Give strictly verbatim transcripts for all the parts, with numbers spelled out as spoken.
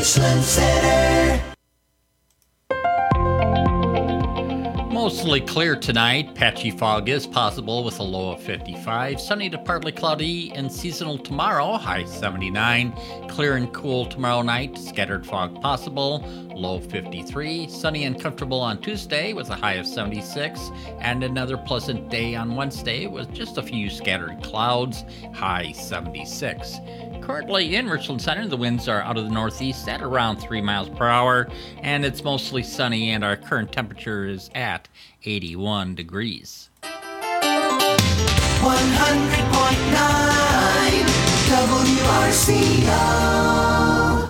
Richland Center. Mostly clear tonight. Patchy fog is possible with a low of fifty-five. Sunny to partly cloudy and seasonal tomorrow, high seventy-nine. Clear and cool tomorrow night. Scattered fog possible, low fifty-three. Sunny and comfortable on Tuesday with a high of seventy-six. And another pleasant day on Wednesday with just a few scattered clouds, high seventy-six. Currently in Richland Center, the winds are out of the northeast at around three miles per hour, and it's mostly sunny, and our current temperature is at eighty-one degrees. one hundred point nine W R C O.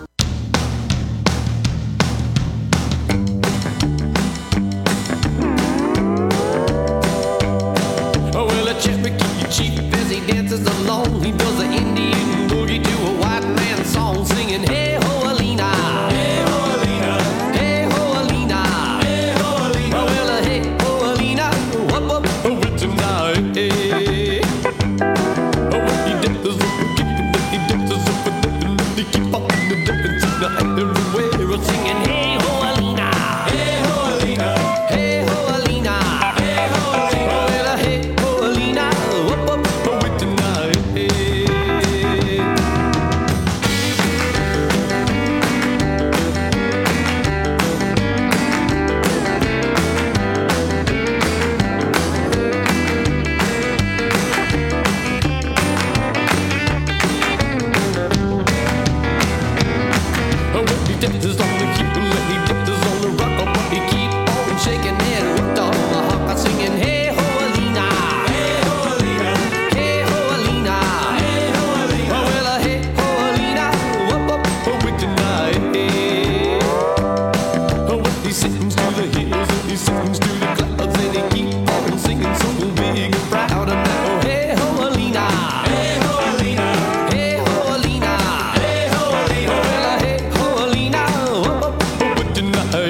Oh, well, a Cherokee chief as he dances along, he does the Indian boogie to a white man's song, singing, hey ho Alina, hey ho Alina, hey ho Alina, hey ho Alina. Oh, well, uh, hey ho Alina, whoop whoop, oh, it's tonight. Hey. Oh, well, he dances up and keep it, he dances up and he keep on the dancing everywhere, singing, hey ho Alina, hey ho Alina, hey ho Alina, hey ho Alina. Oh, well, uh, hey ho Alina, whoop whoop, oh, it's tonight. Hey. Oh, well, he dances on the heel and he dances on the rock, but he keep on shaking it with the hawk, singing, hey ho Alina, hey ho Alina, hey ho Alina, hey ho Alina. Oh, well, uh, hey ho Alina, whoop whoop, oh, with tonight. Oh, well, he sings to the hills and he sings to the clouds and he keep on singing so big and proud, and now, oh, hey ho Alina, hey ho Alina, hey ho Alina, hey ho Alina. Oh, well, uh, hey ho Alina, whoop whoop, oh, with tonight.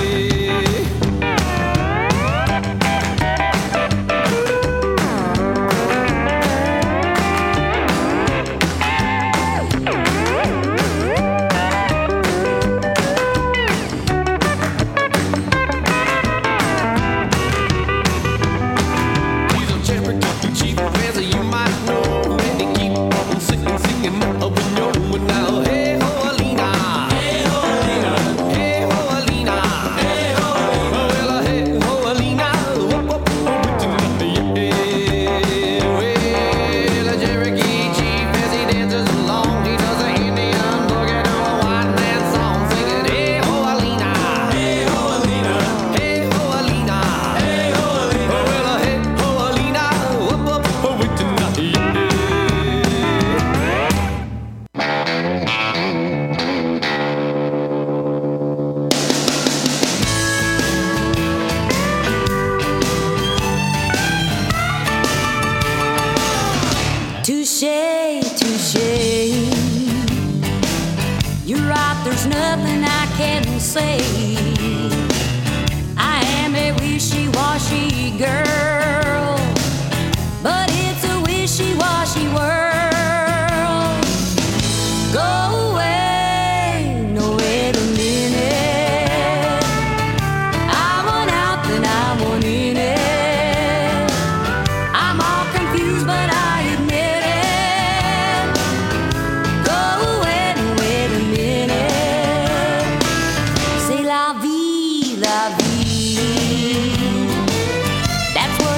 He's a Cherokee chief, as you might know, and he keep on singing, singing up and yo, and now, hey ho Alina, hey ho Alina, hey ho Alina, hey ho Alina. Oh, well, uh, hey ho Alina, whoop whoop, oh, with tonight. Yeah. Well, a Cherokee chief, as he dances along, he does the Indian boogie to a white man's song, singing, hey ho Alina, hey ho Alina, hey ho Alina, hey ho Alina. Oh, well, uh, hey ho Alina, whoop whoop, oh, with tonight. Yeah. Touche, touche. You're right, there's nothing I can say. I am a wishy-washy girl, but it's a wishy-washy world. Go away, no wait a minute. I want out, then I want in it. I'm all confused, but I admit it. Go away, no wait a minute. C'est la vie, la vie. That's what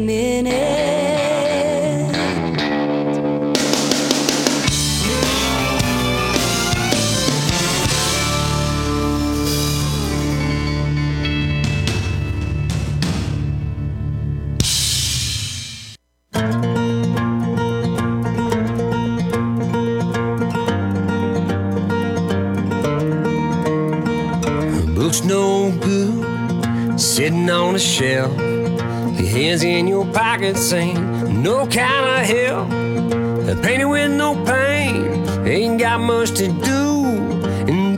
minute. Book's no good, sitting on a shelf. Your hands in your pockets ain't no kind of help. Painted with no pain, ain't got much to do. And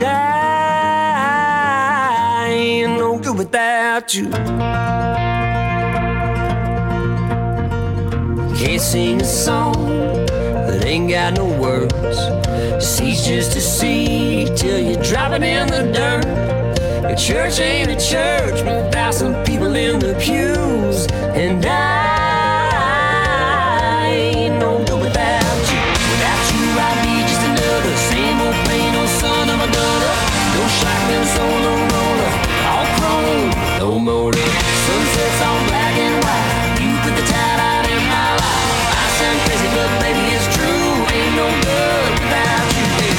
I ain't no good without you. Can't sing a song that ain't got no words. See's just a seed till you drop it in the dirt. A church ain't a church without some people in the pews. And I ain't no good without you. Without you I'd be just another same old plain old son of a gunner. No shotgun solo roller, all chrome, no motor. Sunsets all black and white, you put the tide out in my life. I sound crazy but baby it's true. Ain't no good without you, baby.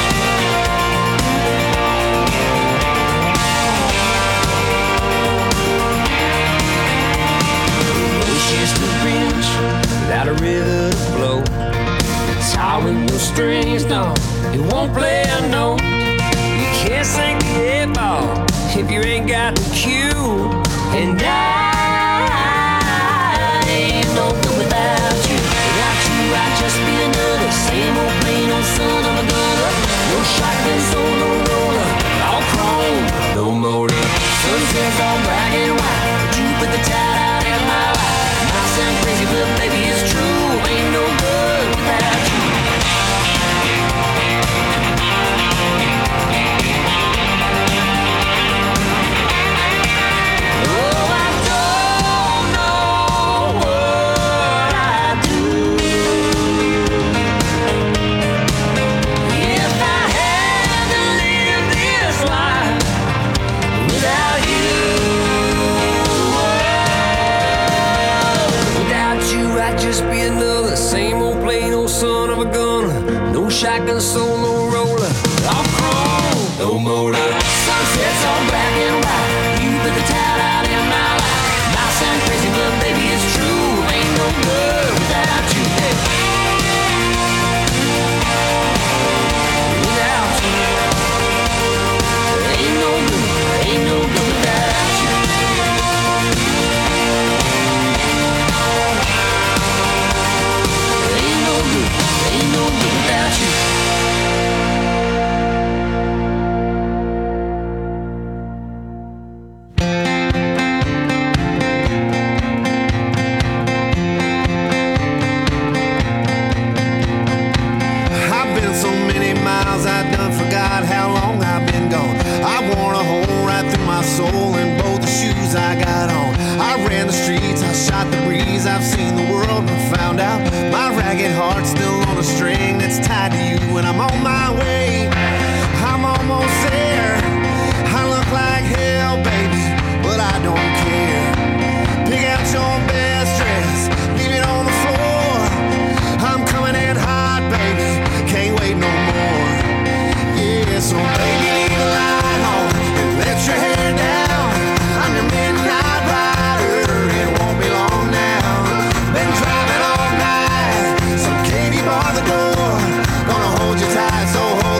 Just a bench without a river to flow. It's all with no strings, no, it won't play a note. You can't sing the eight ball if you ain't got the cue. And I ain't no good without you. Without you I'd just be another same old plain old son of a gunner. No shotgun solo roller, all chrome, no motor. Sunsets all black and white, but you put the tide out in my life. I sound crazy, but baby, it's true. Ain't no good without you. Oh, I don't know what I'd do if I had to live this life without you. I'd just be another same old plain old son of a gunner. No shotgun solo roller, all chrome, no motor. Sunsets all black and white, you put the tide out in my life. Might sound crazy but baby it's true. Ain't no good without you, baby. Without you, ain't no good, ain't no good without you. Ain't no good, ain't no good without you. I've been so many miles, I done forgot how long I've been gone. I worn a hole right through my soul in both the shoes I got on. I ran the streets, I shot the breeze, I've seen the world and found out my ragged heart's still on a string that's tied to you. And I'm on my way, I'm almost there. I look like hell, baby, but I don't care. Pick out your best dress, leave it on the floor. I'm coming in hot, baby, can't wait no more. Yeah, so baby, leave the light on and let your hair down. I'm your midnight rider, it won't be long now. Been driving all night, some Katie bar the door. Gonna hold you tight, so hold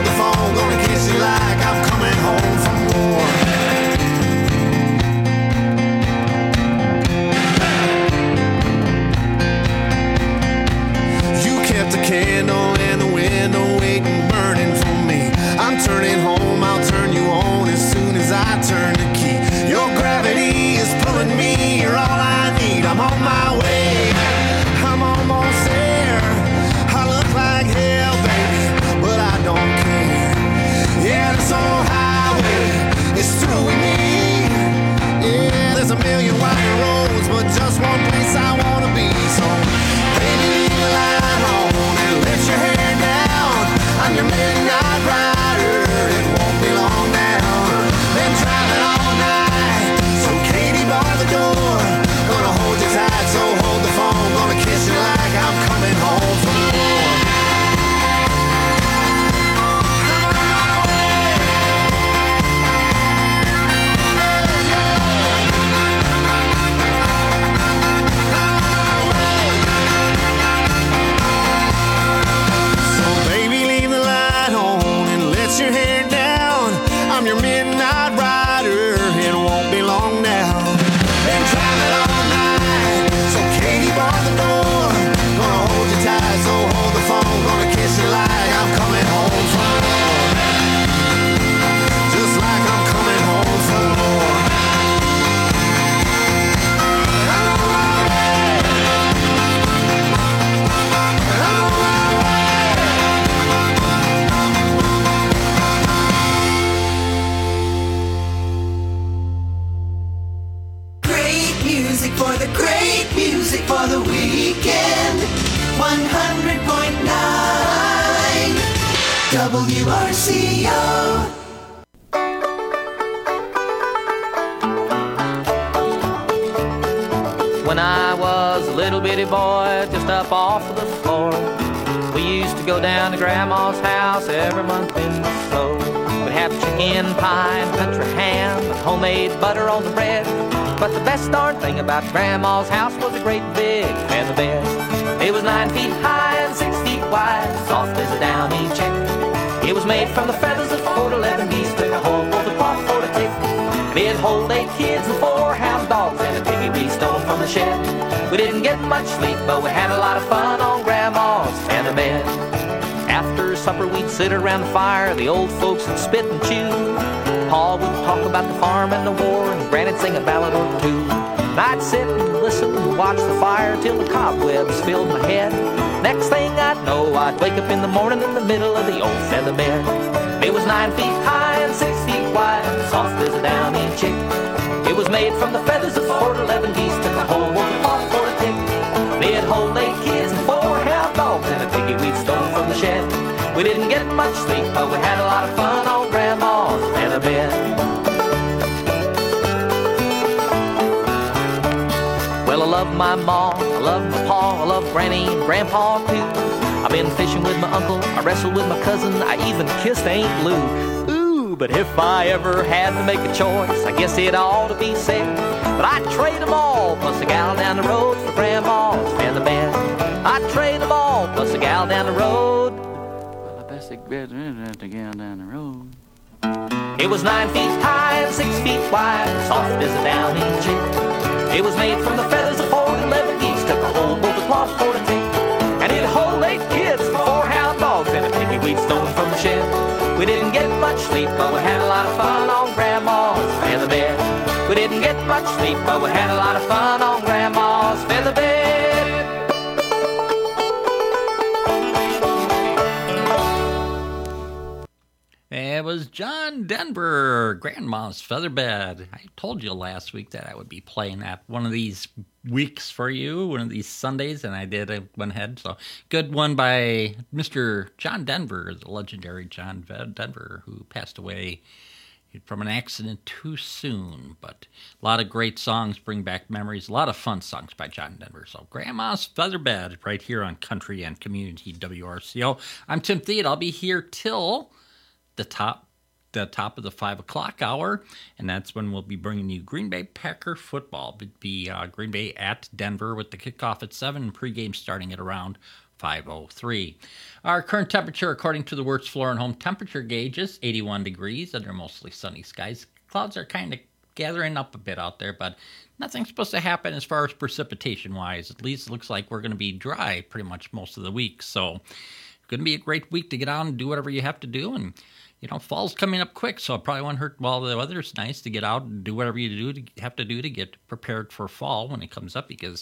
W R C O. When I was a little bitty boy, just up off of the floor, we used to go down to Grandma's house every month in the snow. We'd have chicken pie and country ham with homemade butter on the bread. But the best darn thing about Grandma's house was a great big feather bed. It was nine feet high and six feet wide, soft as a downy chick. It was made from the feathers of four to eleven geese, took a hole for the cloth for the tick. And it'd hold eight kids and four hound dogs and a piggy we stole from the shed. We didn't get much sleep, but we had a lot of fun on Grandma's feather bed. After supper we'd sit around the fire, the old folks would spit and chew. Pa would talk about the farm and the war, and Granny'd sing a ballad or two. And I'd sit and listen and watch the fire till the cobwebs filled my head. Next thing I'd know, I'd wake up in the morning in the middle of the old feather bed. It was nine feet high and six feet wide, soft as a downy chick. It was made from the feathers of four to eleven geese, took a whole wolf cloth for a tick. They'd hold eight kids and four hound dogs and a piggy we'd stolen from the shed. We didn't get much sleep, but we had a lot of fun on Grandma's feather bed. Well, I love my ma, I love my pa, I love Granny and Grandpa too. I've been fishing with my uncle, I wrestled with my cousin, I even kissed Aunt Lou. Ooh, but if I ever had to make a choice, I guess it ought to be said, but I'd trade them all, plus a gal down the road for Grandma's feather bed. I'd trade them all, plus a gal down the road. Well, I best get the gal down the road. It was nine feet high and six feet wide, soft as a downy chick. It was made from the feathers of four to eleven geese, took a whole bowl of cloth for the tick. And it'd hold eight kids, four hound dogs, and a piggy we'd stolen from the shed. We didn't get much sleep, but we had a lot of fun on Grandma's feather bed. We didn't get much sleep, but we had a lot of fun on Grandma's feather bed. It was John Denver, Grandma's Featherbed. I told you last week that I would be playing that one of these weeks for you, one of these Sundays, and I did. I went ahead. So good one by Mister John Denver, the legendary John Denver, who passed away from an accident too soon. But a lot of great songs bring back memories. A lot of fun songs by John Denver. So Grandma's Featherbed right here on Country and Community W R C O. I'm Tim Thede. I'll be here till the top the top of the five o'clock hour, and that's when we'll be bringing you Green Bay Packer football. It'd be uh, Green Bay at Denver with the kickoff at seven and pregame starting at around five oh three. Our current temperature, according to the Wertz Floor and Home temperature gauge, is eighty-one degrees under mostly sunny skies. Clouds are kind of gathering up a bit out there, but nothing's supposed to happen as far as precipitation-wise. At least it looks like we're going to be dry pretty much most of the week, so it's going to be a great week to get out and do whatever you have to do. And you know, fall's coming up quick, so it probably won't hurt while the weather's nice to get out and do whatever you do to have to do to get prepared for fall when it comes up, because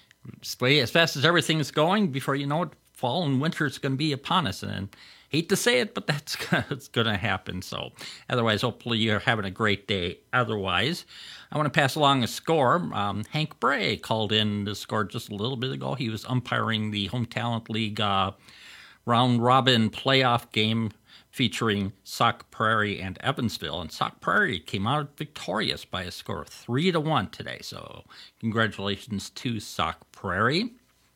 as fast as everything's going, before you know it, fall and winter is going to be upon us. And I hate to say it, but that's it's going to happen. So otherwise, hopefully you're having a great day. Otherwise, I want to pass along a score. Um, Hank Bray called in the score just a little bit ago. He was umpiring the Home Talent League uh, round-robin playoff game featuring Sauk Prairie and Evansville, and Sauk Prairie came out victorious by a score of three to one today. So, congratulations to Sauk Prairie.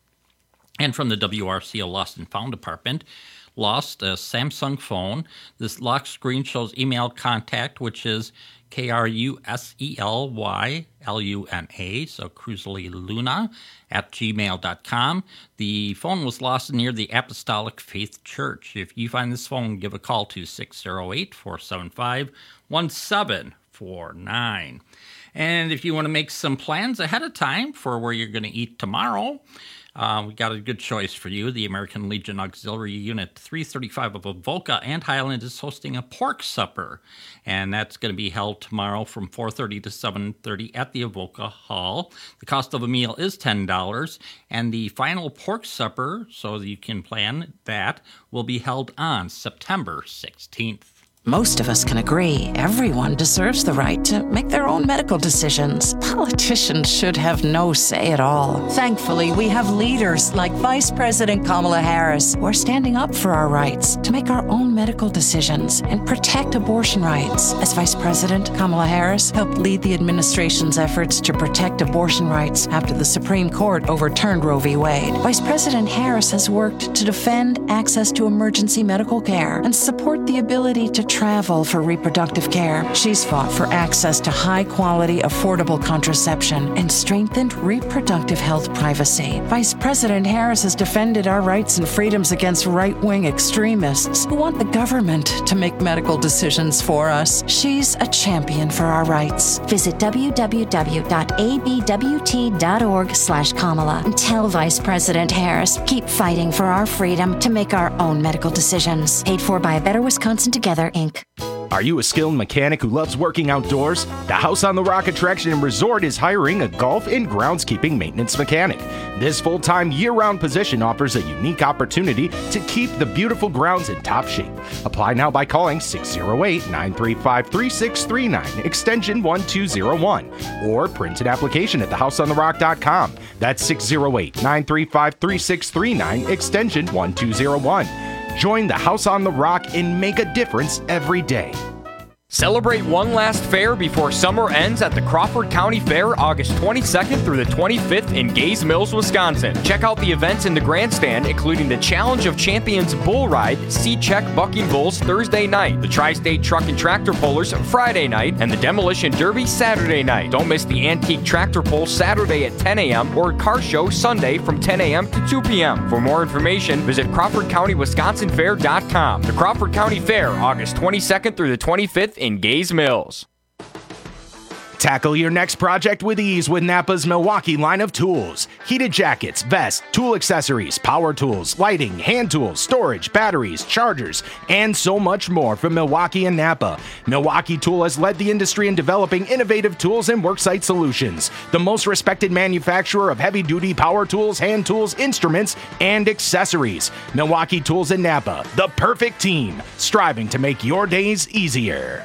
And from the W R C O Lost and Found Department, lost a Samsung phone. This lock screen shows email contact, which is K R U S E L Y L U N A, so Cruzley Luna at gmail dot com. The phone was lost near the Apostolic Faith Church. If you find this phone, give a call to six oh eight, four seven five, one seven four nine. And if you want to make some plans ahead of time for where you're going to eat tomorrow, Uh, we got a good choice for you. The American Legion Auxiliary Unit three thirty-five of Avoca and Highland is hosting a pork supper, and that's going to be held tomorrow from four thirty to seven thirty at the Avoca Hall. The cost of a meal is ten dollars, and the final pork supper, so that you can plan that, will be held on September sixteenth. Most of us can agree everyone deserves the right to make their own medical decisions. Politicians should have no say at all. Thankfully, we have leaders like Vice President Kamala Harris who are standing up for our rights to make our own medical decisions and protect abortion rights. As Vice President, Kamala Harris helped lead the administration's efforts to protect abortion rights after the Supreme Court overturned Roe v. Wade. Vice President Harris has worked to defend access to emergency medical care and support the ability to travel for reproductive care. She's fought for access to high-quality, affordable contraception and strengthened reproductive health privacy. Vice President Harris has defended our rights and freedoms against right-wing extremists who want the government to make medical decisions for us. She's a champion for our rights. Visit w w w dot a b w t dot org slash Kamala and tell Vice President Harris, keep fighting for our freedom to make our own medical decisions. Paid for by A Better Wisconsin Together, Incorporated. Are you a skilled mechanic who loves working outdoors? The House on the Rock Attraction and Resort is hiring a golf and groundskeeping maintenance mechanic. This full-time year-round position offers a unique opportunity to keep the beautiful grounds in top shape. Apply now by calling six oh eight, nine three five, three six three nine, extension one two oh one, or print an application at the house on the rock dot com. That's six oh eight, nine three five, three six three nine, extension one two oh one. Join the House on the Rock and make a difference every day. Celebrate one last fair before summer ends at the Crawford County Fair August twenty-second through the twenty-fifth in Gays Mills, Wisconsin. Check out the events in the grandstand, including the Challenge of Champions Bull Ride, C-Check Bucking Bulls Thursday night, the Tri-State Truck and Tractor Pullers Friday night, and the Demolition Derby Saturday night. Don't miss the Antique Tractor Pull Saturday at ten a.m. or Car Show Sunday from ten a.m. to two p.m. For more information, visit Crawford County Wisconsin Fair dot com. The Crawford County Fair, August twenty-second through the twenty-fifth in Gays Mills. Tackle your next project with ease with Napa's Milwaukee line of tools. Heated jackets, vests, tool accessories, power tools, lighting, hand tools, storage, batteries, chargers, and so much more from Milwaukee and Napa. Milwaukee Tool has led the industry in developing innovative tools and worksite solutions. The most respected manufacturer of heavy-duty power tools, hand tools, instruments, and accessories. Milwaukee Tools and Napa, the perfect team, striving to make your days easier.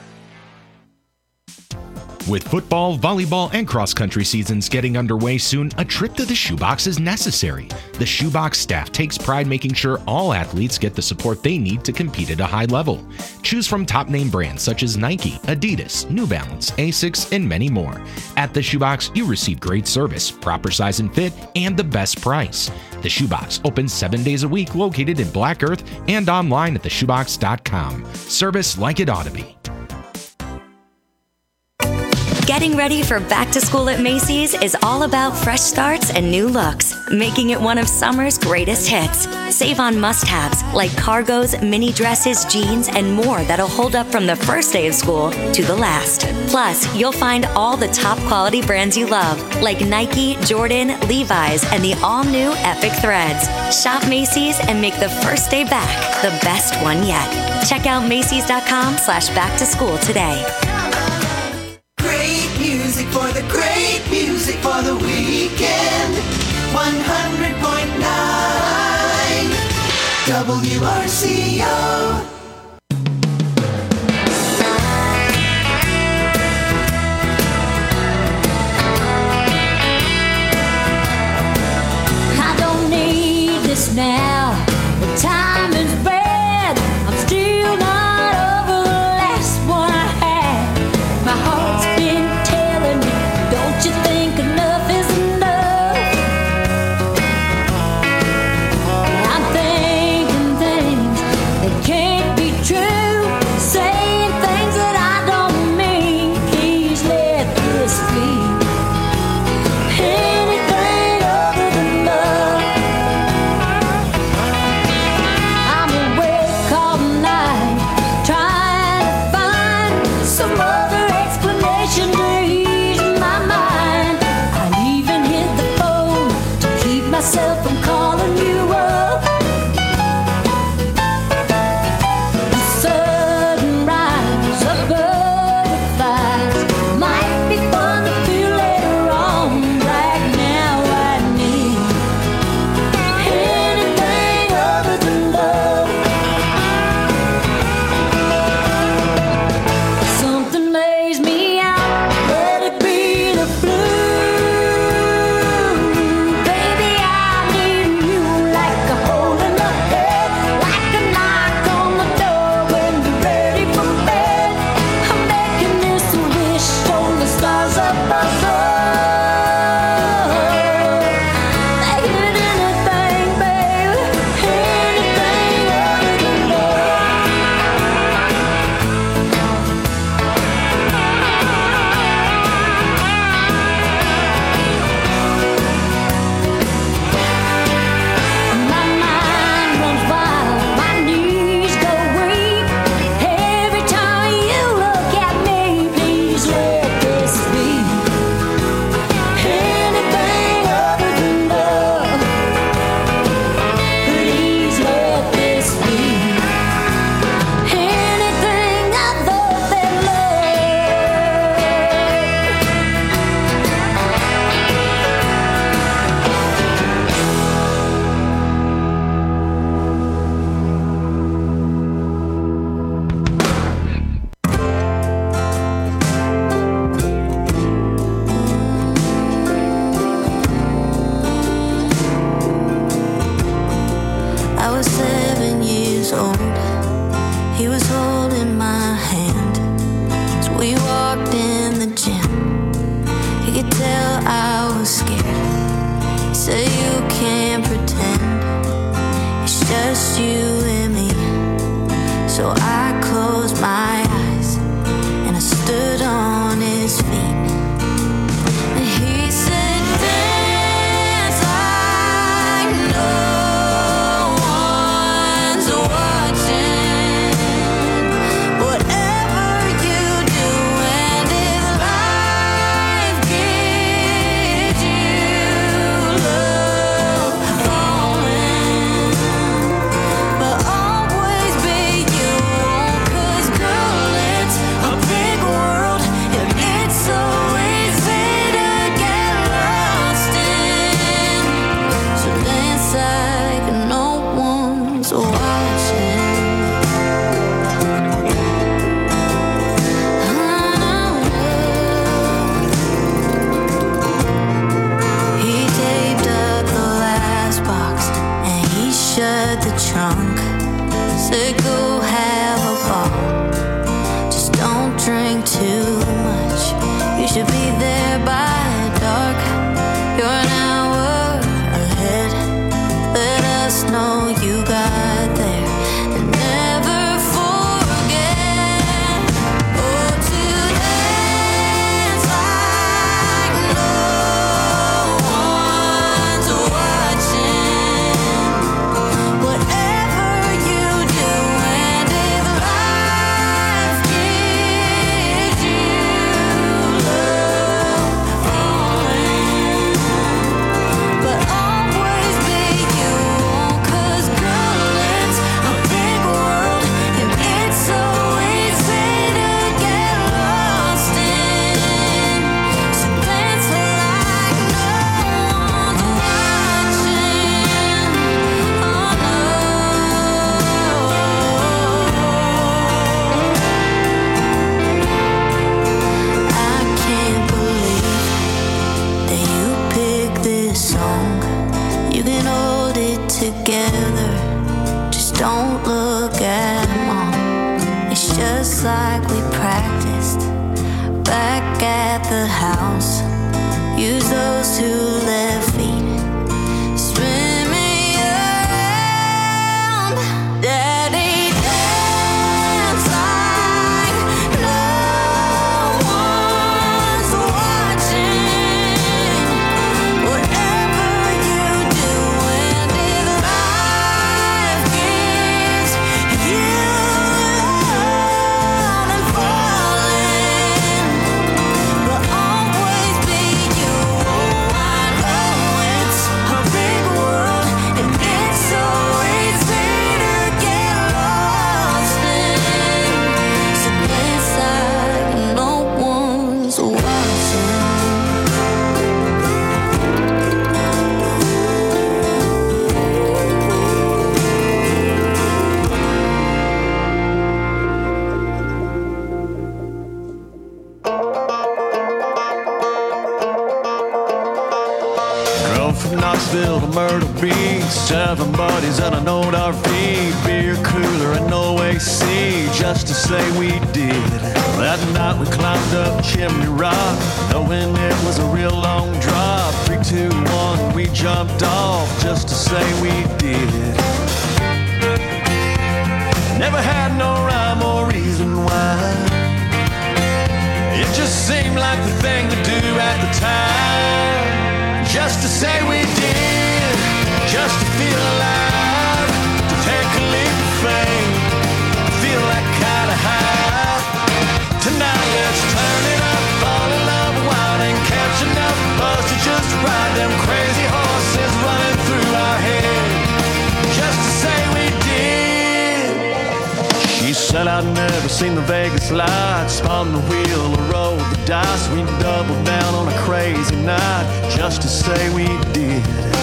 With football, volleyball, and cross-country seasons getting underway soon, a trip to the Shoebox is necessary. The Shoebox staff takes pride making sure all athletes get the support they need to compete at a high level. Choose from top-name brands such as Nike, Adidas, New Balance, Asics, and many more. At the Shoebox, you receive great service, proper size and fit, and the best price. The Shoebox opens seven days a week, located in Black Earth, and online at the shoebox dot com. Service like it ought to be. Getting ready for back to school at Macy's is all about fresh starts and new looks, making it one of summer's greatest hits. Save on must-haves like cargos, mini dresses, jeans, and more that'll hold up from the first day of school to the last. Plus, you'll find all the top quality brands you love, like Nike, Jordan, Levi's, and the all-new Epic Threads. Shop Macy's and make the first day back the best one yet. Check out Macy's dot com slash back to school today. Music for the great music for the weekend. one hundred point nine W R C O. I don't need this now. The time is bad. I'm still not over the last one I had. My heart's been telling me, don't you think enough is enough? I'm thinking things that can't be true, saying things that I don't mean. Please let this be anything other than love. I'm awake all night trying to find some other explanation to ease my mind. I even hit the phone to keep myself from calling you up. The sudden rise of butterflies might be fun to feel later on. Right now I need anything other than love. years old. He was holding my hand as we walked in the gym. He could tell I was scared. He said, you can't pretend, it's just you and me. So I closed my eyes and I stood on his feet. And he said, dance like no one's watching. Whatever you do, and if life gives you love falling, but always be you own, 'cause girl, it's a big world and it's so easy to get lost in. So dance like no one's watching. He taped up the last box and he shut the trunk. Said, go have a ball, just don't drink too much. You should be there by dark. You're an hour ahead. Let us know you got there and never forget. Oh, to dance like no one's watching. Whatever you do, and if life gives you love falling, but always be you own, 'cause girl, it's a big world and it's so easy to get lost in. So dance like no one's watching. Oh no, I can't believe that you picked this song. You can hold it together, just don't look at mom. It's just like we practiced back at the house. Use those two left feet, spin me around. Daddy, dance like no one's watching. Whatever you do, and if life gives you love and falling, but always be you. Oh, I know it's a big world and it's so easy to get lost in. So dance like no one's watching. Drove from Knoxville to Myrtle Beach, seven buddies and an old R V, beer cooler and no A C, just to say we did. That night we climbed up Chimney Rock, knowing it was a real long drop. Three, two, one, we jumped off, just to say we did. Never had no rhyme or reason why. It just seemed like the thing to do at the time. Just to say we did, just to feel alive, to take a leap of faith, feel that kind of high. Tonight let's turn it up, fall in love wild and catch enough buzz to just ride them crazy horses running through our head. Just to say we did. She said I'd never seen the Vegas lights, spun the wheel or rolled the dice. We doubled down on a crazy night, just to say we did.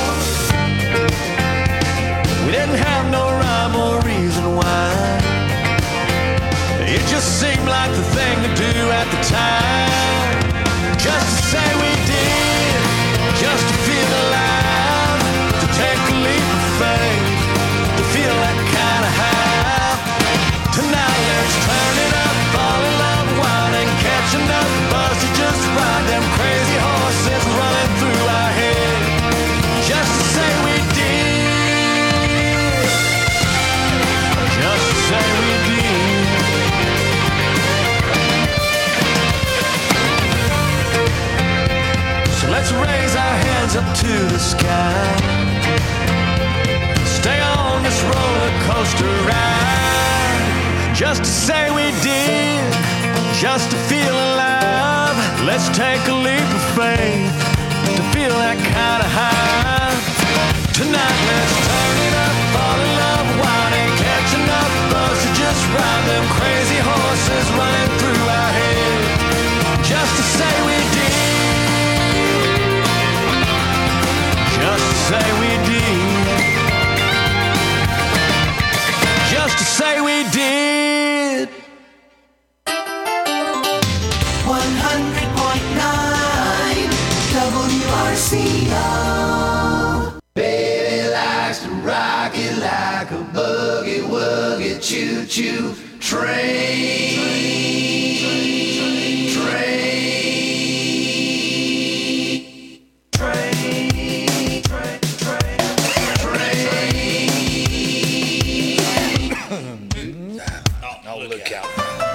We didn't have no rhyme or reason why. It just seemed like the thing to do at the time. Just to say we did, just to feel alive, to take a leap of faith, to feel that kind of high. just to say we did, just to feel alive. Let's take a leap of faith to feel that kind of high. Tonight let's turn it up, fall in love, wine ain't catching up. Buzz to just ride them crazy horses running through our head, just to say we did, just to say we did, just to say we did. one hundred point nine W R C O. Baby likes to rock it like a boogie woogie choo choo train. Train. Train. Train. Train. Oh, no, look out.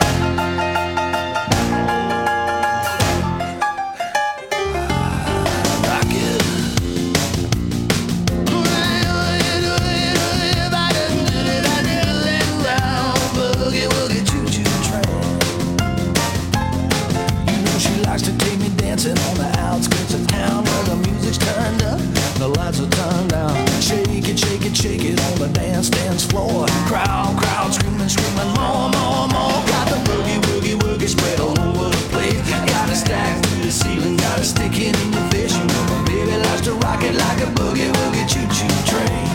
On the outskirts of town where the music's turned up, the lights are turned down. Shake it, shake it, shake it on the dance, dance floor. Crowd, crowd, screaming, screaming, more, more, more. Got the boogie, woogie, woogie spread all over the place. Got it stacked through the ceiling, got it sticking in your face. You know my baby likes to rock it like a boogie, woogie, choo-choo train.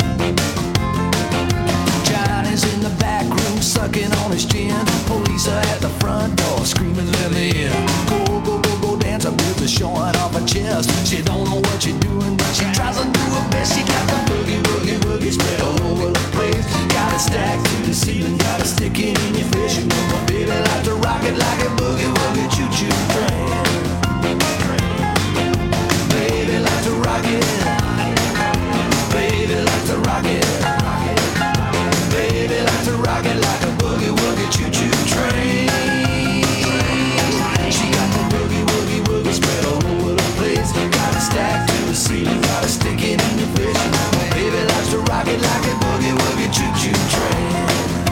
Johnny's in the back room sucking on his chin. Police are at the front door screaming, let me in. Go, go, go, go dance. A bitch showing off her chest. She don't know what she's doing, but she tries to do her best. She got the boogie, boogie, boogie spread all over the place. Got it stacked to the ceiling, got it sticking in your face. You know my baby like to rock it like a boogie, woogie, choo-choo train. Baby like to rock it. Baby like to rock it. Baby like to rock it like a boogie, woogie, choo-choo train. She got the boogie, woogie, woogie spread all over the place. Got it stacked to the ceiling, got it sticking in your face. You know my baby likes to rock it like a boogie, woogie, choo-choo train.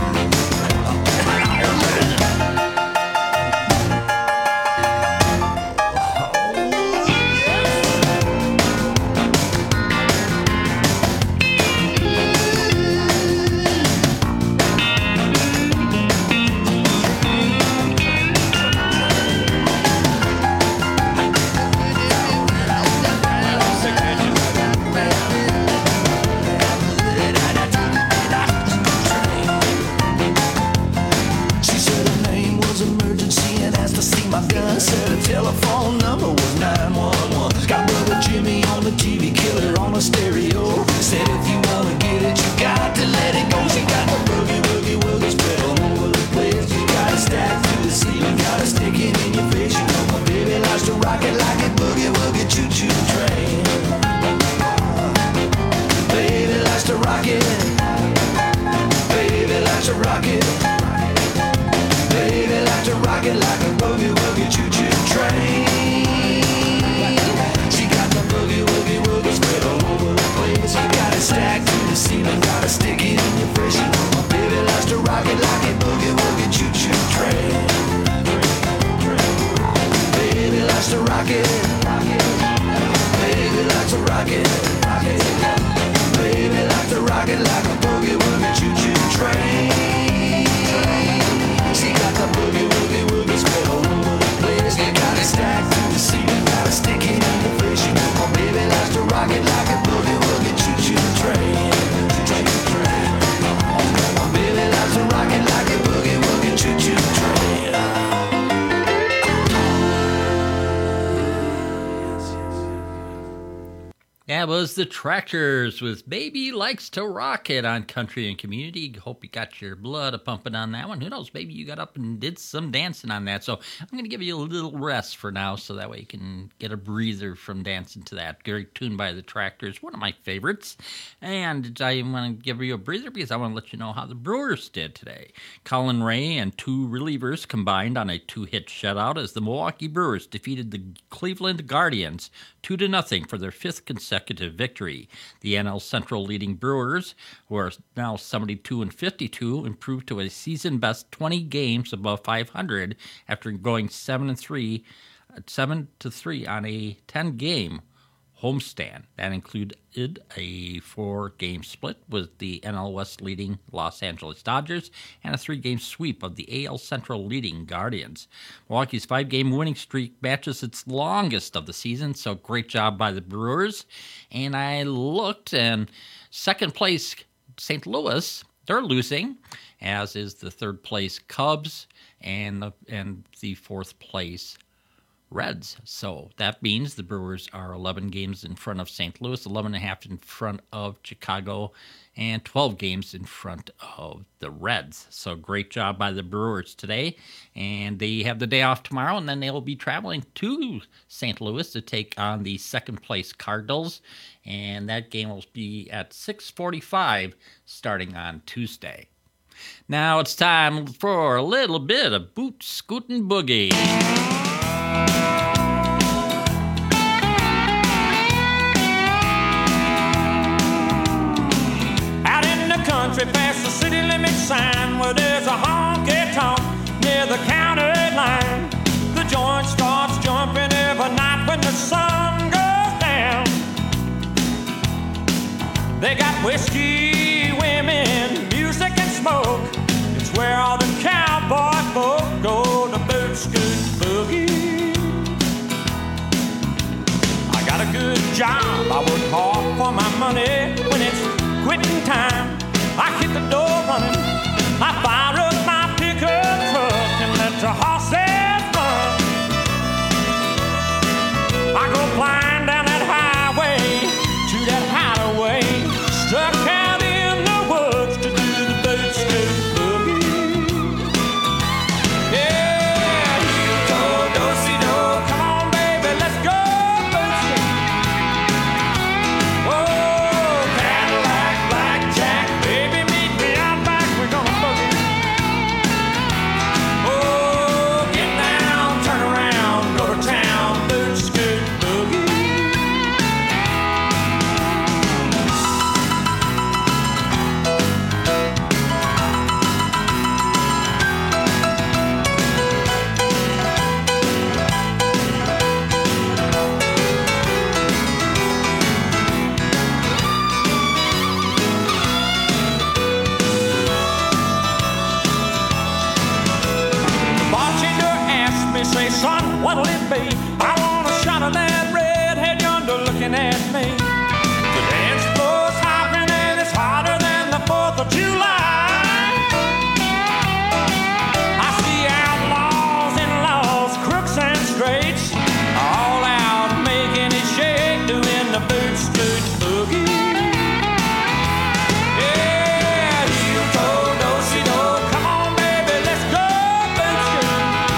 That was the Tractors with Baby Likes to Rock It on Country and Community. Hope you got your blood a-pumping on that one. Who knows, maybe you got up and did some dancing on that. So I'm going to give you a little rest for now so that way you can get a breather from dancing to that. Great tune by the Tractors, one of my favorites. And I want to give you a breather because I want to let you know how the Brewers did today. Colin Ray and two relievers combined on a two-hit shutout as the Milwaukee Brewers defeated the Cleveland Guardians two to nothing for their fifth consecutive victory. The N L Central leading Brewers, who are now seventy-two and fifty-two, improved to a season best twenty games above five hundred after going seven and three, seven to three on a ten game homestand. That included a four-game split with the N L West leading Los Angeles Dodgers and a three-game sweep of the A L Central leading Guardians. Milwaukee's five-game winning streak matches its longest of the season, so great job by the Brewers. And I looked, and second place Saint Louis, they're losing, as is the third place Cubs and the, and the fourth place Reds. So that means the Brewers are eleven games in front of Saint Louis, eleven and a half in front of Chicago, and twelve games in front of the Reds. So great job by the Brewers today. And they have the day off tomorrow, and then they'll be traveling to Saint Louis to take on the second place Cardinals. And that game will be at six forty-five starting on Tuesday. Now it's time for a little bit of Boot Scootin' Boogie. Out in the country past the city limit sign where there's a honky-tonk near the county line. The joint starts jumping every night when the sun goes down. They got whiskey, women, music and smoke. It's where all the cowboy folk go to boot scoot boogie. Got a good job, I work hard for my money. When it's quitting time, I hit the door running. I fire up my pickup truck and let the horses run. I go flying down that highway to that hideaway, stuck out in the woods to do the boot scoot boogie. Yeah, you go, do-si-do, come on baby, let's go. Say, son, what'll it be? I want a shot of that redhead yonder looking at me. The dance floor's hopping and it's hotter than the fourth of July. I see outlaws and laws, crooks and straights, all out making it shake, doing the boot scoot boogie. Yeah, you go, do-si-do, come on baby, let's go boot scoot.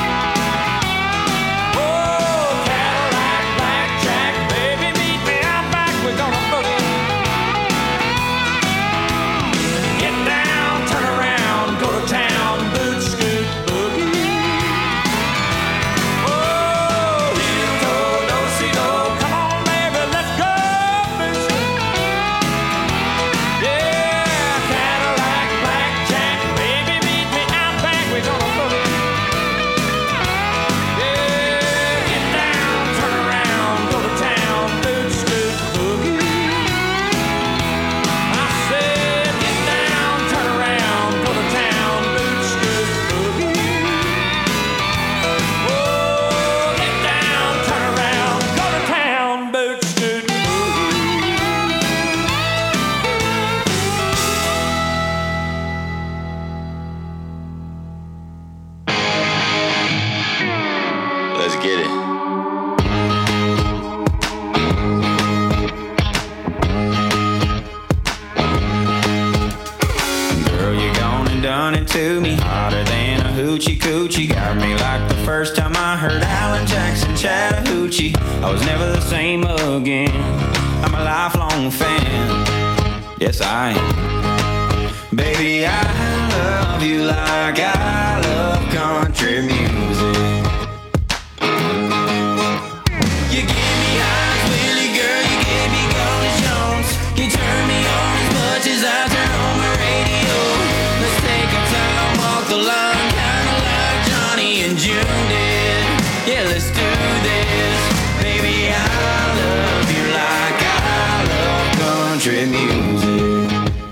To me, hotter than a hoochie coochie. Got me like the first time I heard Alan Jackson Chattahoochee. I was never the same again. I'm a lifelong fan. Yes, I am. Baby, I love you like I love country music. You give me eyes with as I turn on my radio. Let's take our time, walk the line, kinda like Johnny and June did. Yeah, let's do this. Baby, I love you like I love country music.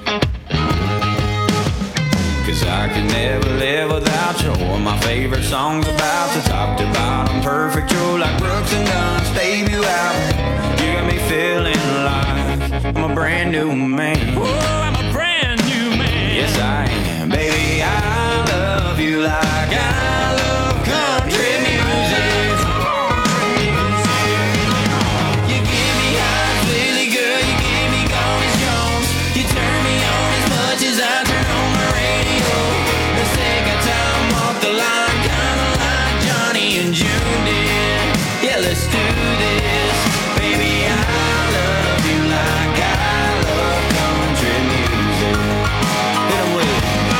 Cause I can never live without you. One of my favorite songs about to top to bottom, perfect. You're like Brooks and Gunn's debut album. You got me feeling like I'm a brand new man. Oh, I'm a brand new man. Yes, I am. Baby, I love you like I love country music. You give me eyes, Lily girl. You give me Gomez Jones. You turn me on as much as I turn on my radio. Let's take our time, walk the line, kinda like Johnny and June did. Yeah, let's do this. Baby, I love you like I love country music. Hit 'em with it.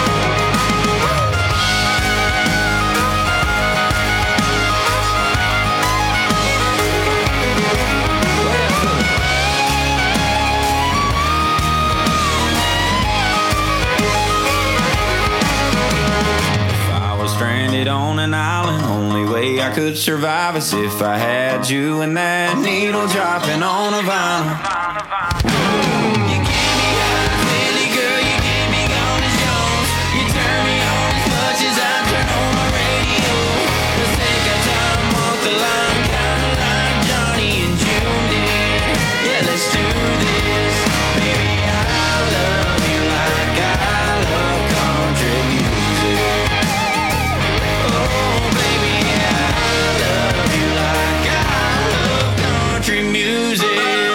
If I was stranded on an island, only way I could survive is if I had you and that needle dropping on a vinyl. You give me eyes, Lily girl, you give me Gomez Jones. You turn me on as much as I turn on my radio. Let's take our time, walk the line, kinda like Johnny and June did. Yeah, let's do this. Baby, I love you like I love country music. Oh, baby, I love you like I love country music.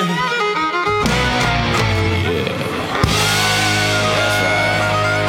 Yeah, that's right.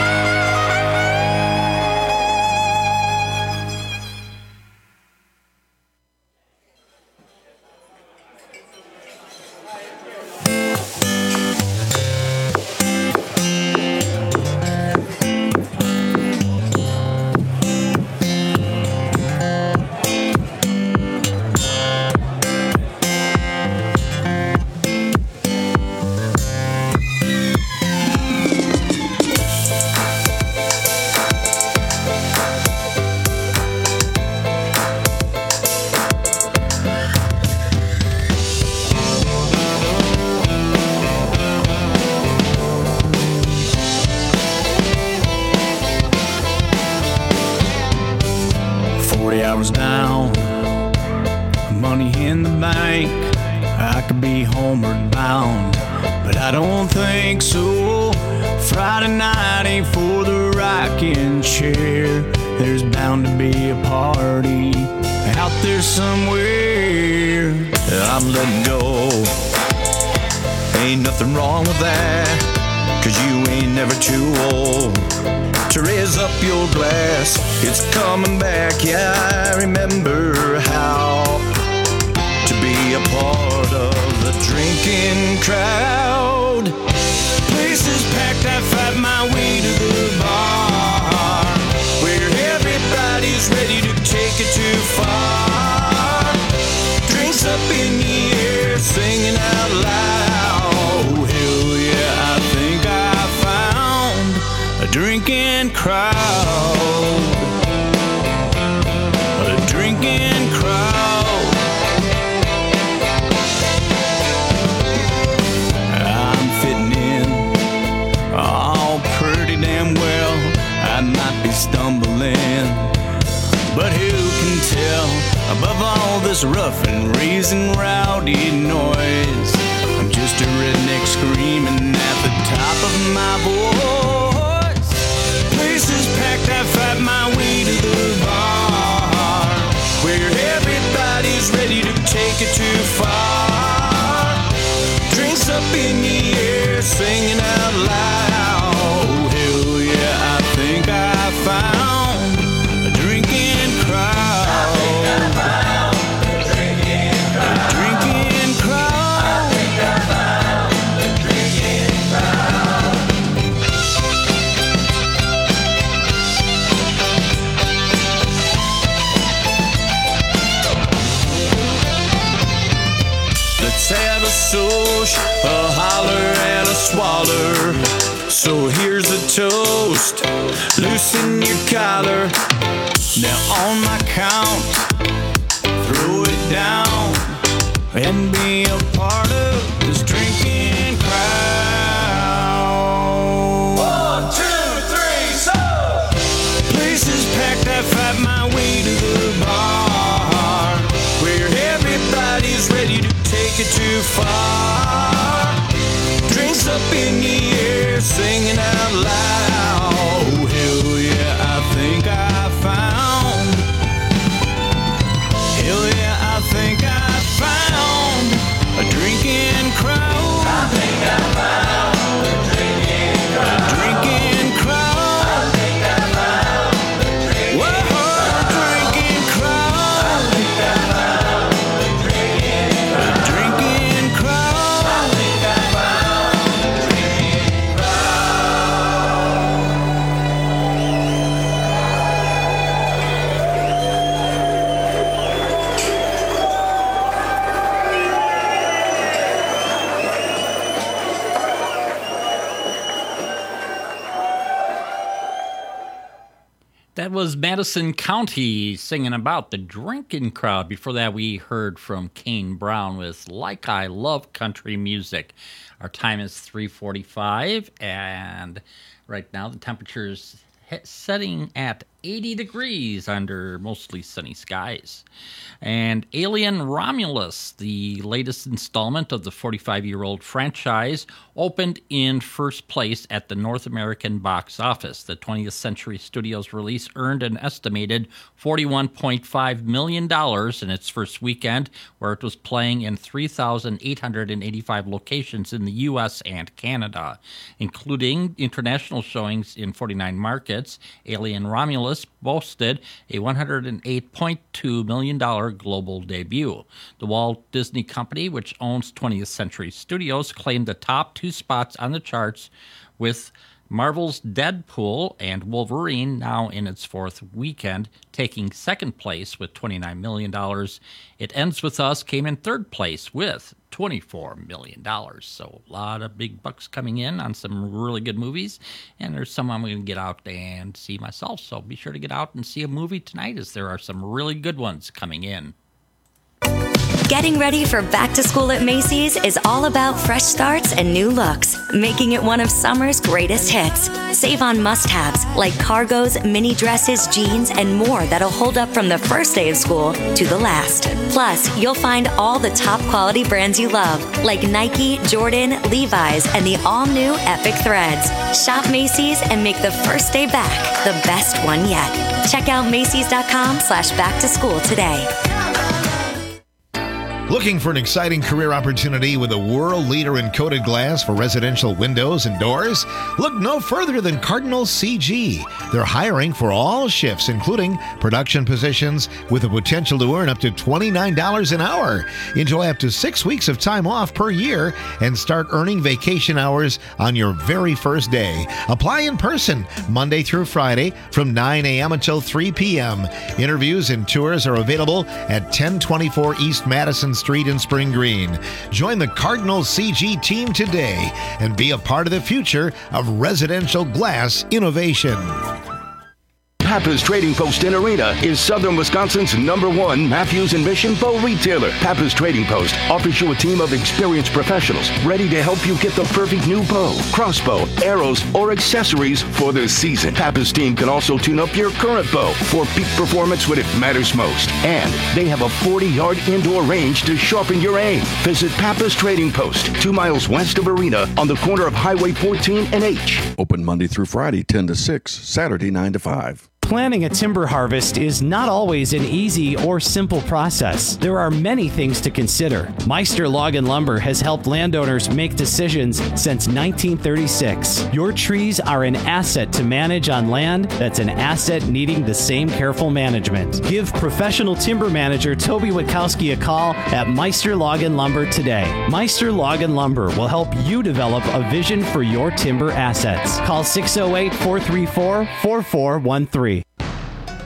forty hours down, money in the bank. I could be homeward bound, but I don't think so. Friday night ain't for the rocking chair. There's bound to be a party out there somewhere. I'm letting go. Ain't nothing wrong with that, 'cause you ain't never too old to raise up your glass. It's coming back, yeah, I remember how to be a part of the drinking crowd. Places packed, I fight my way to the bar, where everybody's ready to take it too far. Drinks up in the air, singing out loud. Oh, hell yeah, I think I found a drinking crowd. A drinking crowd. I'm fitting in all pretty damn well. I might be stumbling, but who can tell? Above all this rough and raising rowdy noise, I'm just a redneck screaming at the top of my voice. Places packed, I fight my way to the bar, where everybody's ready to take it too far. Drinks up in the air, singing out loud. Oh, hell yeah, I think I found a drinking crowd. I think I found a drinking crowd. A drinking crowd. I think I found a drinking crowd. Let's have a social, a holler and a swaller. So here's a toast, loosen your collar. Now on my count, throw it down and be a part of this drinking crowd. One, two, three, so! Places packed, I fight my way to the bar, where everybody's ready to take it too far. Drinks up in the air, singing out loud. Oh, hell yeah, I think I found. Hell yeah, I think I found a drinking crowd. I think I found a drinking crowd. A drinking crowd. I think I found a drinking crowd. Whoa, a drinking crowd. I think I found a drinking crowd. A drinking crowd. I think I found a drinking That was Madison County singing about the drinking crowd. Before that, we heard from Kane Brown with Like I Love Country Music. Our time is three forty-five, and right now the temperature is setting at eighty degrees under mostly sunny skies. And Alien Romulus, the latest installment of the forty-five-year-old franchise, opened in first place at the North American box office. The twentieth Century Studios release earned an estimated forty-one point five million dollars in its first weekend, where it was playing in three thousand eight hundred eighty-five locations in the U S and Canada, including international showings in forty-nine markets. Alien Romulus boasted a one hundred eight point two million dollars global debut. The Walt Disney Company, which owns twentieth Century Studios, claimed the top two spots on the charts, with Marvel's Deadpool and Wolverine, now in its fourth weekend, taking second place with twenty-nine million dollars. It Ends With Us came in third place with twenty-four million dollars. So a lot of big bucks coming in on some really good movies, and there's some I'm going to get out and see myself. So be sure to get out and see a movie tonight, as there are some really good ones coming in. Getting ready for back to school at Macy's is all about fresh starts and new looks, making it one of summer's greatest hits. Save on must-haves like cargos, mini dresses, jeans, and more that'll hold up from the first day of school to the last. Plus, you'll find all the top quality brands you love, like Nike, Jordan, Levi's, and the all-new Epic Threads. Shop Macy's and make the first day back the best one yet. Check out Macy's.com slash back to school today. Looking for an exciting career opportunity with a world leader in coated glass for residential windows and doors? Look no further than Cardinal C G. They're hiring for all shifts, including production positions, with the potential to earn up to twenty-nine dollars an hour. Enjoy up to six weeks of time off per year and start earning vacation hours on your very first day. Apply in person Monday through Friday from nine a.m. until three p.m. Interviews and tours are available at ten twenty-four East Madison Street in Spring Green. Join the Cardinal C G team today and be a part of the future of residential glass innovation. Pappas Trading Post in Arena is Southern Wisconsin's number one Matthews and Mission bow retailer. Pappas Trading Post offers you a team of experienced professionals ready to help you get the perfect new bow, crossbow, arrows, or accessories for the season. Pappas team can also tune up your current bow for peak performance when it matters most. And they have a forty-yard indoor range to sharpen your aim. Visit Pappas Trading Post, two miles west of Arena on the corner of Highway fourteen and H. Open Monday through Friday, ten to six, Saturday, nine to five. Planning a timber harvest is not always an easy or simple process. There are many things to consider. Meister Log and Lumber has helped landowners make decisions since nineteen thirty-six. Your trees are an asset to manage on land that's an asset needing the same careful management. Give professional timber manager Toby Witkowski a call at Meister Log and Lumber today. Meister Log and Lumber will help you develop a vision for your timber assets. Call six oh eight, four three four, four four one three.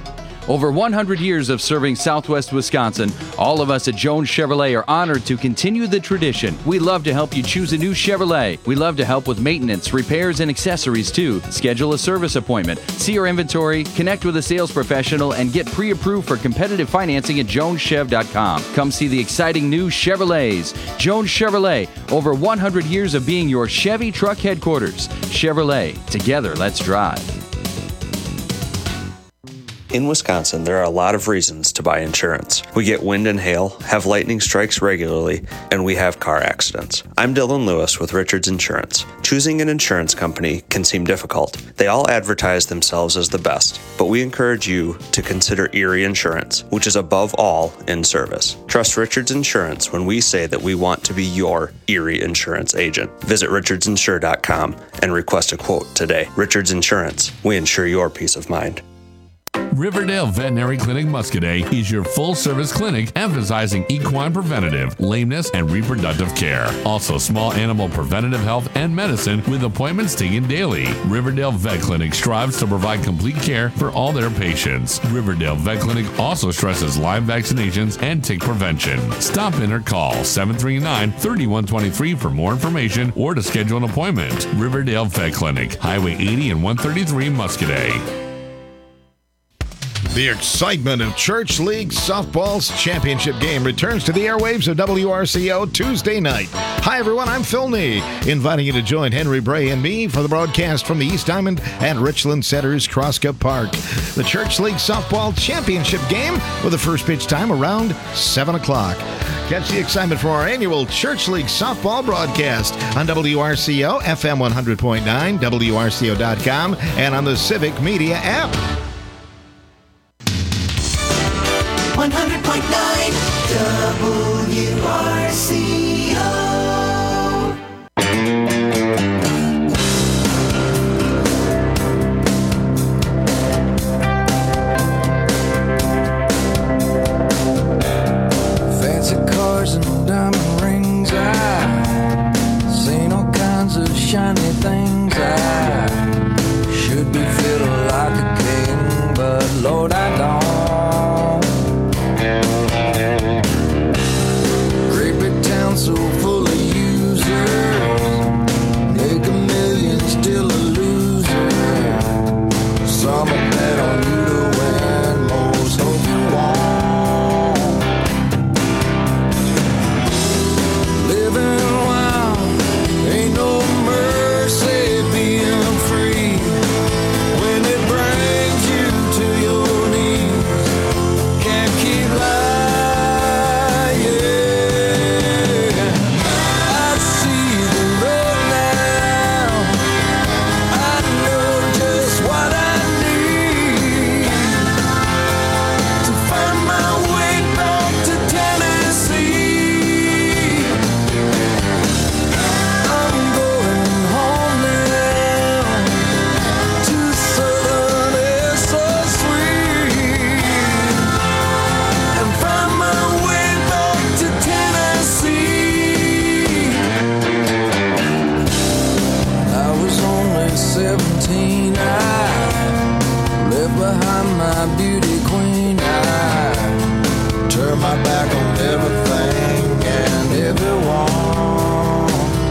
Over one hundred years of serving Southwest Wisconsin, all of us at Jones Chevrolet are honored to continue the tradition. We love to help you choose a new Chevrolet. We love to help with maintenance, repairs, and accessories too. Schedule a service appointment, see our inventory, connect with a sales professional, and get pre-approved for competitive financing at jones chev dot com. Come see the exciting new Chevrolets. Jones Chevrolet, over one hundred years of being your Chevy truck headquarters. Chevrolet, together let's drive. In Wisconsin, there are a lot of reasons to buy insurance. We get wind and hail, have lightning strikes regularly, and we have car accidents. I'm Dylan Lewis with Richards Insurance. Choosing an insurance company can seem difficult. They all advertise themselves as the best, but we encourage you to consider Erie Insurance, which is above all in service. Trust Richards Insurance when we say that we want to be your Erie Insurance agent. Visit richards insure dot com and request a quote today. Richards Insurance, we insure your peace of mind. Riverdale Veterinary Clinic Muscadet is your full-service clinic emphasizing equine preventative, lameness, and reproductive care. Also, small animal preventative health and medicine with appointments taken daily. Riverdale Vet Clinic strives to provide complete care for all their patients. Riverdale Vet Clinic also stresses live vaccinations and tick prevention. Stop in or call seven three nine, three one two three for more information or to schedule an appointment. Riverdale Vet Clinic, Highway eighty and one thirty-three, Muscadet. The excitement of Church League Softball's championship game returns to the airwaves of W R C O Tuesday night. Hi, everyone. I'm Phil Nee, inviting you to join Henry Bray and me for the broadcast from the East Diamond and Richland Center's Crosscup Park. The Church League Softball championship game with the first pitch time around seven o'clock. Catch the excitement for our annual Church League Softball broadcast on W R C O, F M one hundred point nine, W R C O dot com, and on the Civic Media app. one hundred point nine W R C O. Fancy cars and diamond rings, I seen all kinds of shiny things. I should be feeling like a king, but Lord, I don't. Great big town so full of users, make a million, still a loser. Some will bet on you to win, most hope you won't. Living wild, ain't no mercy being free. When it brings you to your knees, can't keep lying. I see the road now, I know just what I need to find my way back to Tennessee. I'm going home now to Southern air so sweet, and find my way back to Tennessee. I was only seventeen, I left behind my beauty queen. I turned my back on everything and everyone.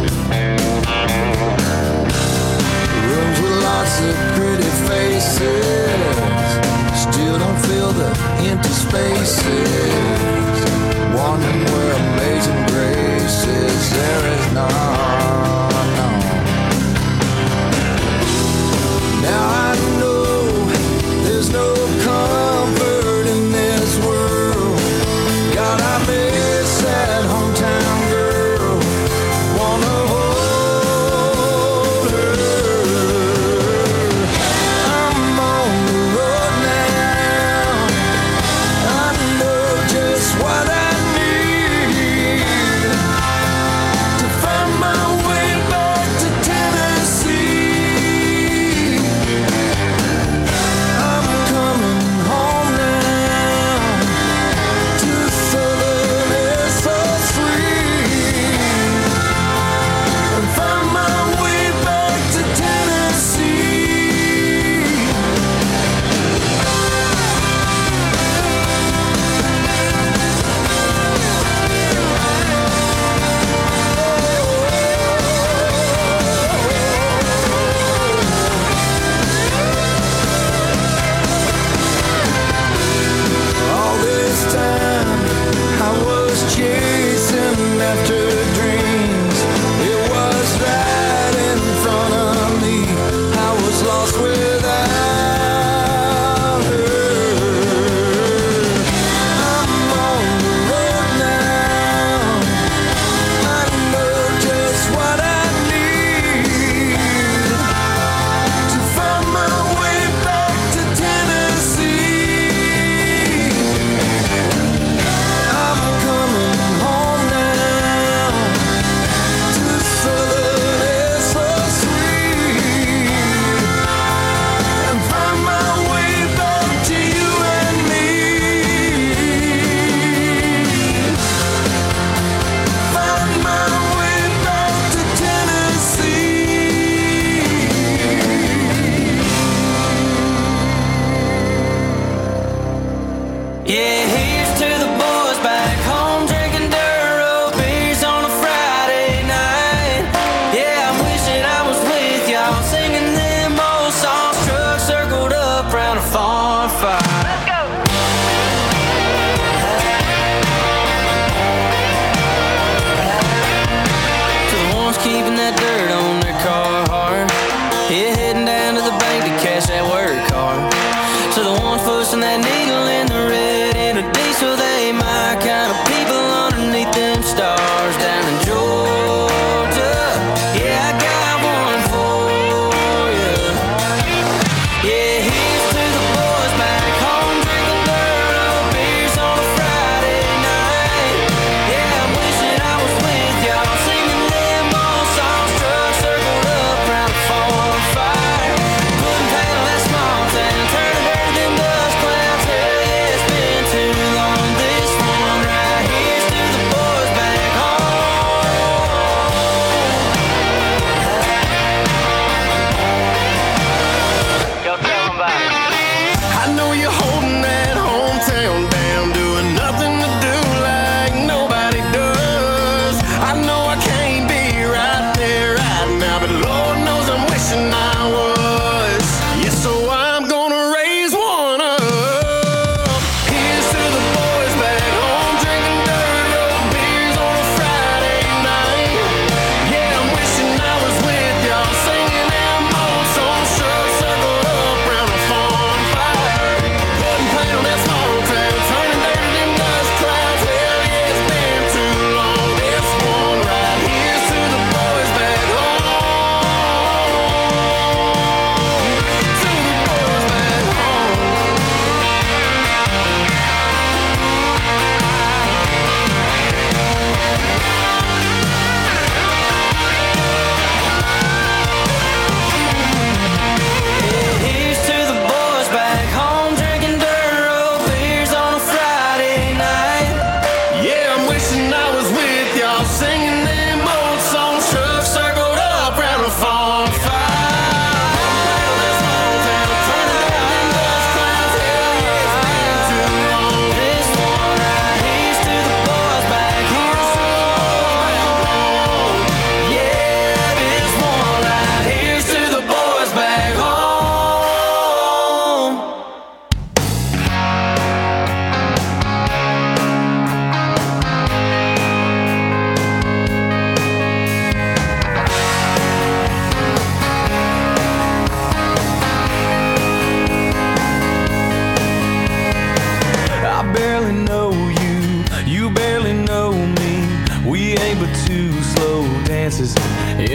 Rooms with lots of pretty faces, still don't fill the empty spaces. Wondering where Amazing Grace is, there is none. Now I know there's no comfort in this world. God, I miss that hometown girl. Wanna hold her. I'm on the road now, I know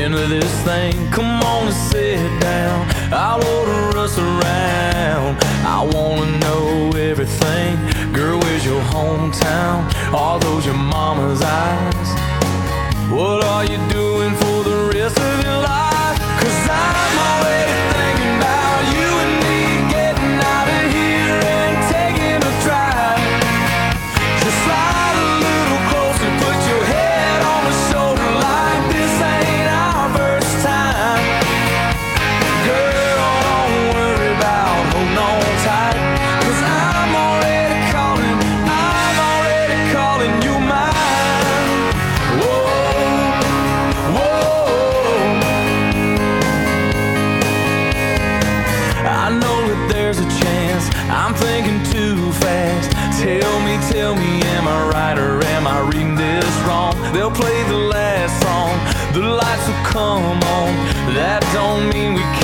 into this thing. Come on and sit down, I'll order us around. I wanna know everything. Girl, where's your hometown? Are those your mama's eyes? What are you doing for the rest of your life? 'Cause I'm already thinking about you and me getting out of here and taking a drive. Just slide a little closer, put your head on my shoulder like this ain't our first time. Girl, don't worry about holding on tight, 'cause I'm already calling, I'm already calling you mine. Whoa, whoa. I know that there's a chance I'm thinking too fast. Tell me, tell me, am I right or am I reading this wrong? They'll play the last song, the lights will come on. That don't mean we